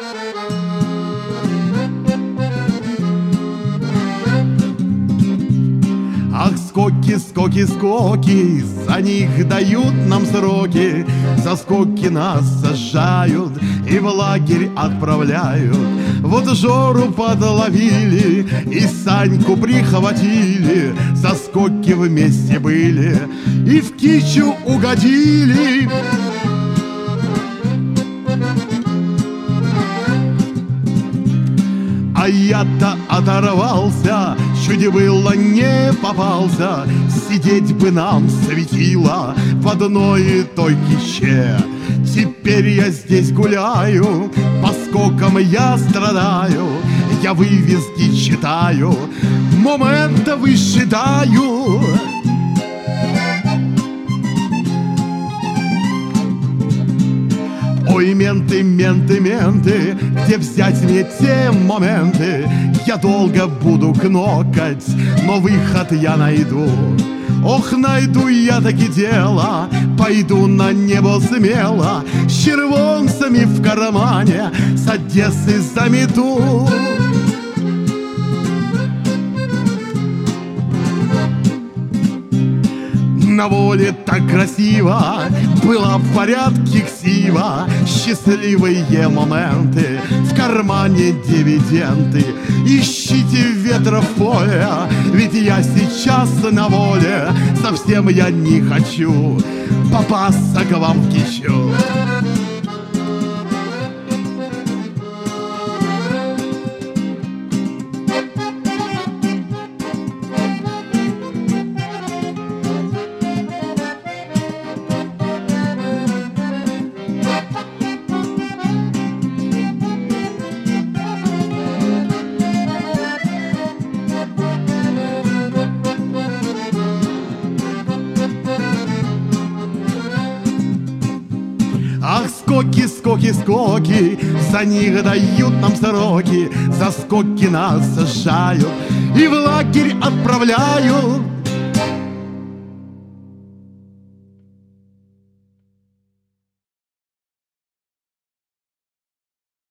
Ах, скоки, скоки, скоки, за них дают нам сроки, за скоки нас сажают и в лагерь отправляют. Вот Жору подловили и Саньку прихватили, за скоки вместе были и в кичу угодили. А я-то оторвался, чуть было не попался, сидеть бы нам светило в одной и той киче. Теперь я здесь гуляю, по скокам я страдаю, я вывески читаю, момента высчитаю. Ой, менты, менты, менты, где взять мне те моменты? Я долго буду кнокать, но выход я найду. Ох, найду я таки дело, пойду на небо смело, с червонцами в кармане, с Одессы замету. На воле так красиво, было в порядке ксива, счастливые моменты, в кармане дивиденды. Ищите ветра в поле, ведь я сейчас на воле, совсем я не хочу попасться к вам в кичу. Ах, скоки, скоки, скоки, за них дают нам сроки, за скоки нас сажают и в лагерь отправляют.